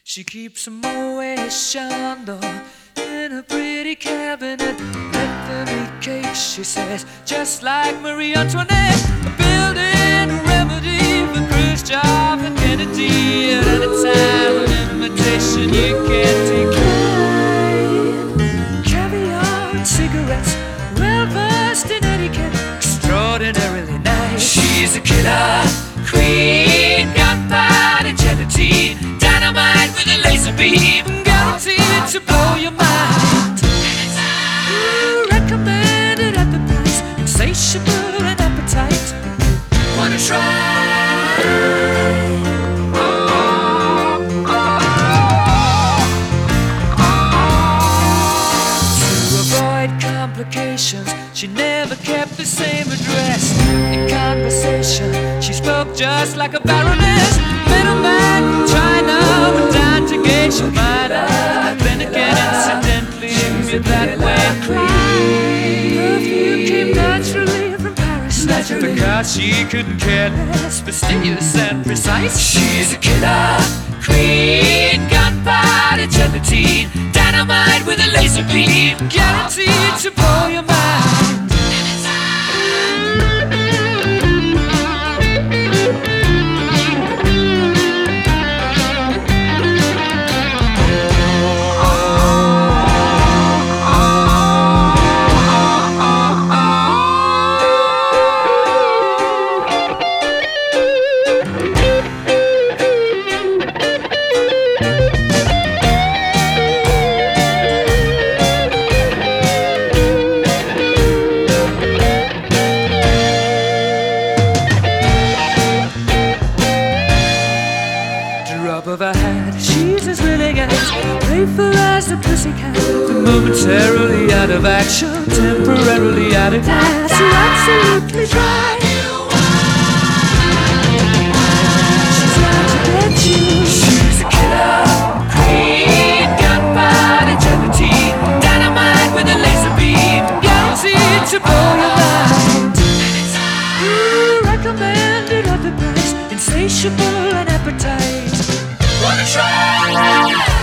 She keeps a Moet Chandon in a pretty cabinet. Let them eat cake, she says, just like Marie Antoinette. Building a remedy for Khrushchev and Kennedy. At any time, an invitation you can't decline. Caviar and cigarettes, well versed in etiquette, extraordinarily nice. She's a killer queen, gunpowder gelatine, dynamite with a laser beam, guaranteed to blow your mind. Recommended at the price, insatiable and appetite. Wanna try? To avoid complications, she never kept the same address. In conversation, she spoke just like a baroness. Middleman from China went down to gauge your mind. Then again, incidentally, you're that way. Perfume came naturally from Paris, because she couldn't care less, fastidious and precise. She's a killer queen, gunpowder gelatine, dynamite with a laser beam, guaranteed to blow your mind. Of her hat, she's as willing as playful as the pussycat, but momentarily out of action, temporarily out of gas. You're absolutely dry. She's out to get you. She's a killer queen, gunpowder gelatine, dynamite with a laser beam, guaranteed to blow your mind. Recommended at the price, insatiable and appetite. Wanna try?